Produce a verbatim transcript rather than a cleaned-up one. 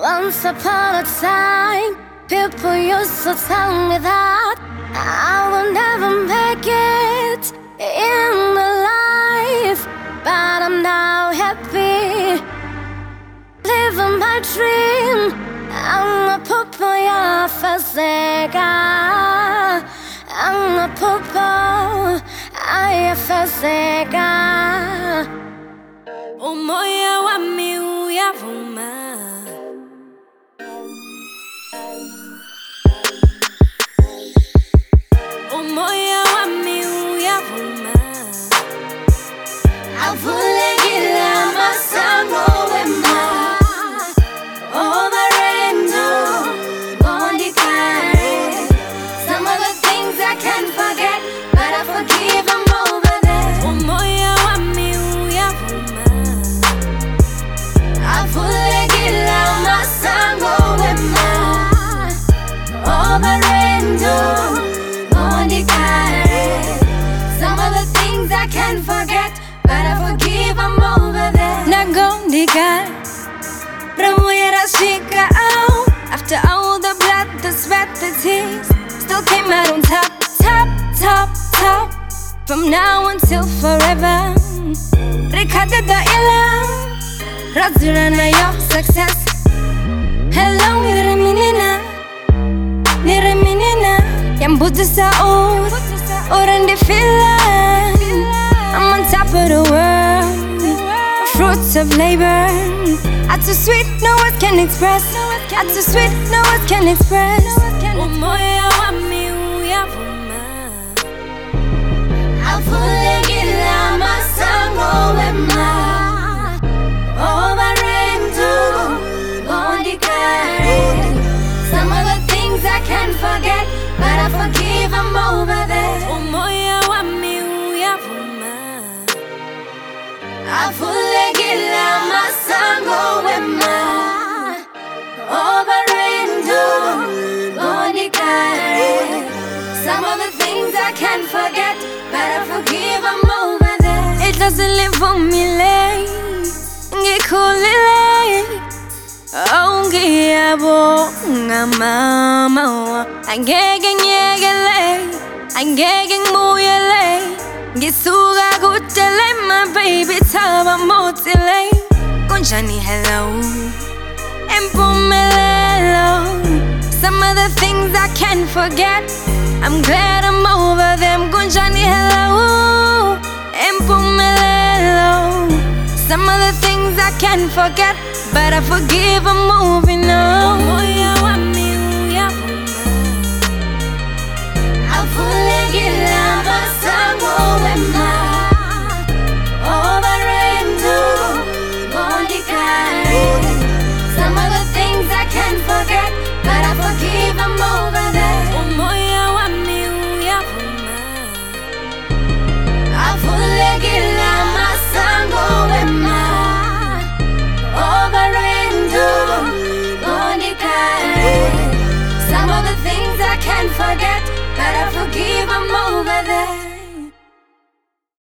Once upon a time, people used to tell me that I will never make it in the life, but I'm now happy, living my dream. I'm a purple, yeah, fasega. I'm a purple, I fasega. Umoya wami uyavuma. Umoya wami uyavuma. Avulekile amasango wema. Overendo, bondikare. Some of the things I can't forget, but I forgive them over there. Umoya wami uyavuma. Avulekile amasango wema. Overendo. Some of the things I can't forget, but I forgive them over there. Nagondiga, Ramoyera Shika out. After all the blood, the sweat, the tears, still came out on top, top, top, top. From now until forever. Rikada da ila, Razurana your success. Hello, Niraminina, Niraminina. Yang butuh saud, orang di filan. I'm on top of the world, fruits of labor. I'm too sweet, no words can express. I'm too sweet, no words can express. Umoya wami uyavuma. Avulekile amasango wema. Overendo, bondikare. Some of the things I can't forget, but I forgive them over there. Umoya wami uyavuma. Avulekile amasango wema. Overendo, bondikare. Some of the things I can't forget, but I forgive them over there. It doesn't live for me late, get cool late. Oh, ngiyabo ngamama angeke ngiyekele angeke ngibuyele ngisuka kudele my baby thaba motile kunjani hello empumelelo. Some of the things I can't forget, I'm glad I'm over them. Kunjani hello empumelelo. Some of the things I can't forget, but I forgive, I'm moving on.